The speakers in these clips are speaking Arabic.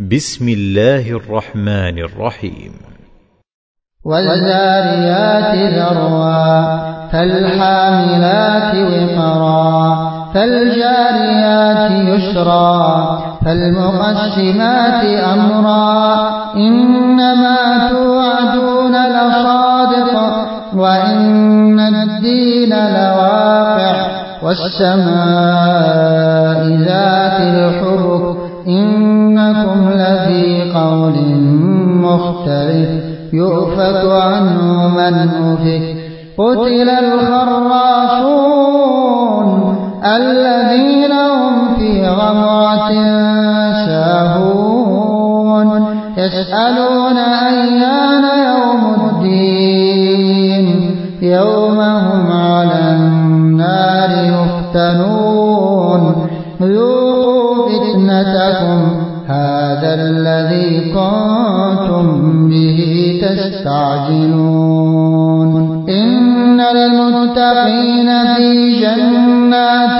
بسم الله الرحمن الرحيم. والذاريات ذروا فالحاملات وقرا فالجاريات يسرا فالمقسمات أمرا إنما توعدون لصادق وإن الدين لواقع والسماء ذات الحبك إنكم لفي قول مختلف يؤفك عنه من أفك قتل الخراصون الذين هم في غمرة ساهون يسألون أيان يوم الدين يوم هم على النار يفتنون ذوقوا فتنتكم هذا الذي كنتم به تستعجلون إن المتقين في جنات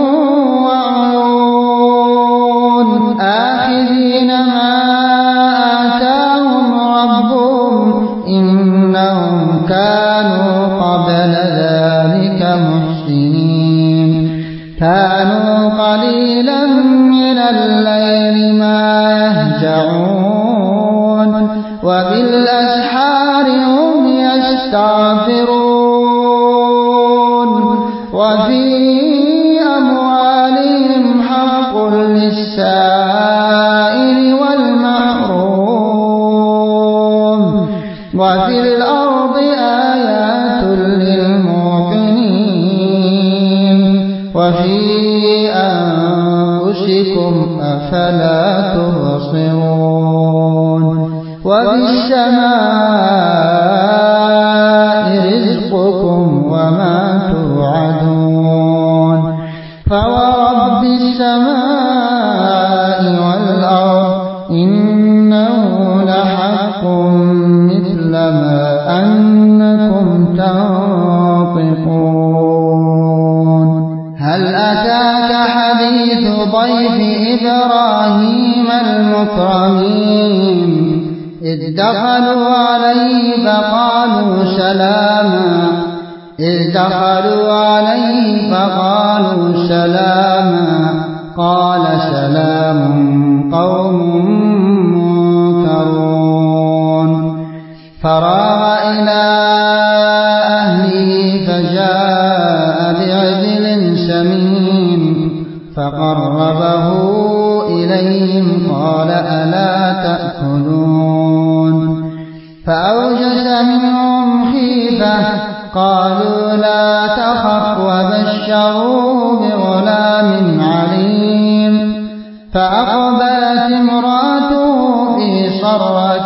وعيون آخذين ما آتاهم ربهم إنهم كانوا قبل ذلك محسنين كانوا قليلا من الليل ما يهجعون وبالأسحار هم يستغفرون وفي أموالهم حق للسائل والمحروم وفي الأرض آيات للموقنين وفي أنفسكم أفلا تبصرون وبالسماء رزقكم وما توعدون فورب السماء والأرض إنه لحق مثل ما أنكم تنطقون هل أتاك حديث ضيف إبراهيم المكرمين إذ دخلوا عليه فقالوا سلاما قال سلام قوم منكرون فراغ إلى أهله فجاء بعجل سمين فقربه إليهم قال ألا تأكلون فأوجس منهم خيفة قالوا لا تخف وبشروه بغلام عليم فأقبلت امرأته في صرة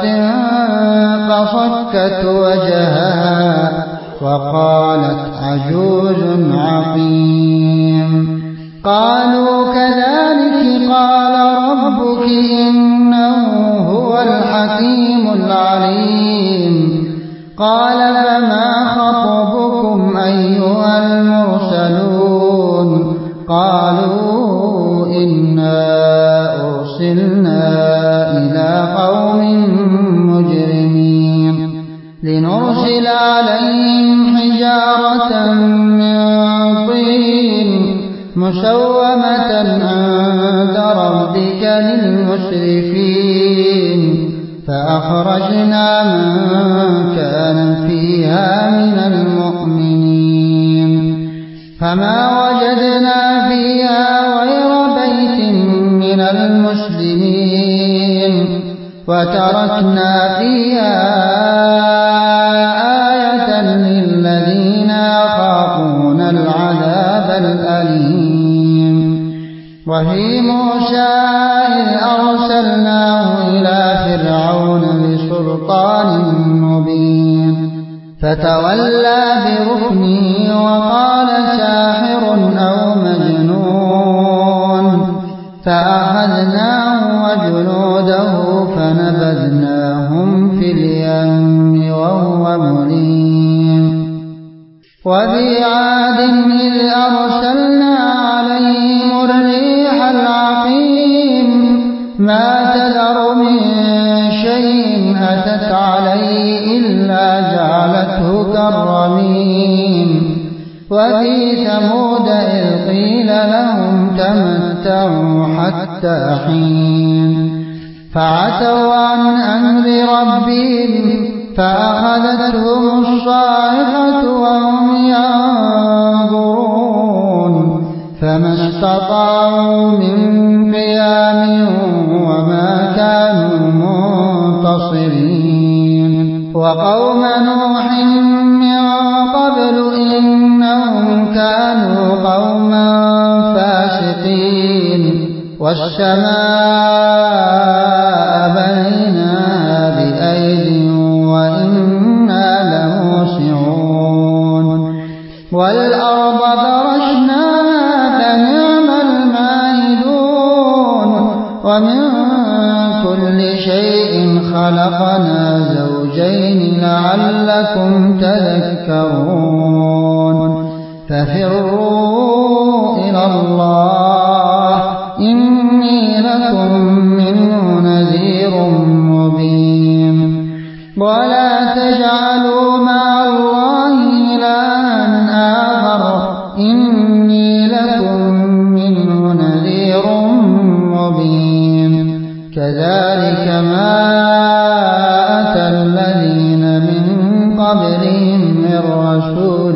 فصكت وجهها وقالت عجوز عقيم قالوا كذلك قال ربك إنه هو الحكيم العليم قال فما خطبكم أيها المرسلون قالوا إنا أرسلنا إلى قوم مجرمين لنرسل عليهم حجارة من طين مسومة عند ربك للمسرفين فأخرجنا من كان فيها من المؤمنين فما وجدنا فيها غير بيت من المسلمين وتركنا فيها آية للذين يخافون العذاب الأليم وفي موسى إذ أرسلناه إلى فرعون بسلطان مبين فتولى بركنه وقال ساحر أو مجنون فأخذناه وجنوده فنبذناهم في اليم وهو مليم وفي عاد إذ أرسلنا عليهم الريح العقيم ما تذر أكثر من شيء أتت عليه إلا جعلته كالرميم وفي ثمود إذ قيل لهم تمتعوا حتى حين فعتوا عن أمر ربهم فأخذتهم الصاعقة وهم ينظرون فما استطاعوا من قيام وما كانوا منتصرين وقوم نوح من قبل إنهم كانوا قوما فاسقين والسماء بنيناها بأيد وإنا لموسعون والأرض فرشناها فنعم الماهدون ومن كل شيء خلقنا زوجين لعلكم تذكرون ففروا إلى الله إني لكم منه نذير مبين ولا تجعلوا مع الله إلها آخر إني لكم منه نذير مبين كذلك ما أتى الذين من قبلهم من رسول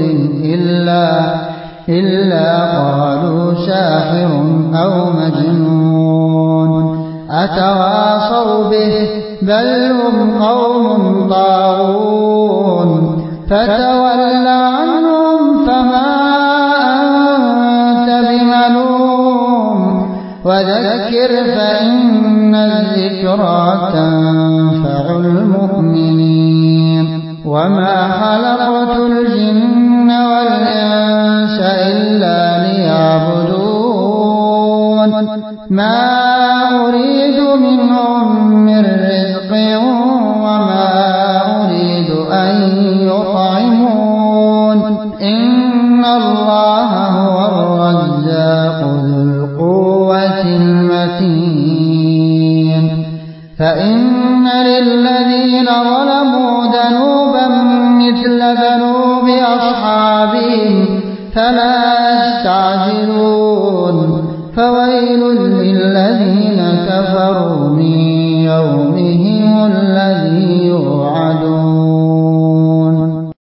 إلا قالوا ساحر أو مجنون أتواصوا به بل هم قوم طاغون فتول عنهم فما أنت بملوم وذكر فإن الذكرى تنفع المؤمنين وما خلقت الجن والإنس إلا ليعبدون ما أريد منهم من رزق وما أريد أن يطعمون إن الله هو الرزاق ذو القوة المتين فإن للذين ظلموا ذنوبا مثل ذنوب أصحابهم فلا يستعجلون فويل للذين كفروا